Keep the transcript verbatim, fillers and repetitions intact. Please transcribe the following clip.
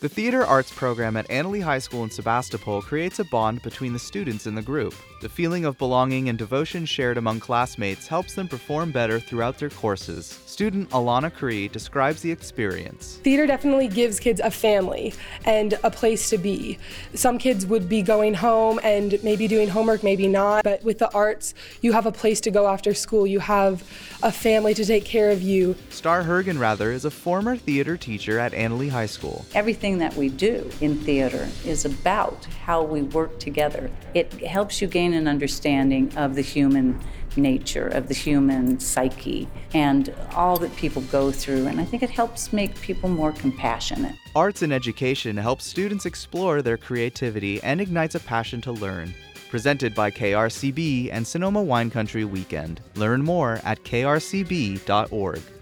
The theater arts program at Annalee High School in Sebastopol creates a bond between the students in the group. The feeling of belonging and devotion shared among classmates helps them perform better throughout their courses. Student Alana Cree describes the experience. Theater definitely gives kids a family and a place to be. Some kids would be going home and maybe doing homework, maybe not, but with the arts, you have a place to go after school. You have a family to take care of you. Star Hergenrather is a former theater teacher at Annalee High School. Everything that we do in theater is about how we work together. It helps you gain an understanding of the human nature, of the human psyche, and all that people go through, and I think it helps make people more compassionate. Arts in education helps students explore their creativity and ignites a passion to learn. Presented by K R C B and Sonoma Wine Country Weekend. Learn more at k r c b dot org.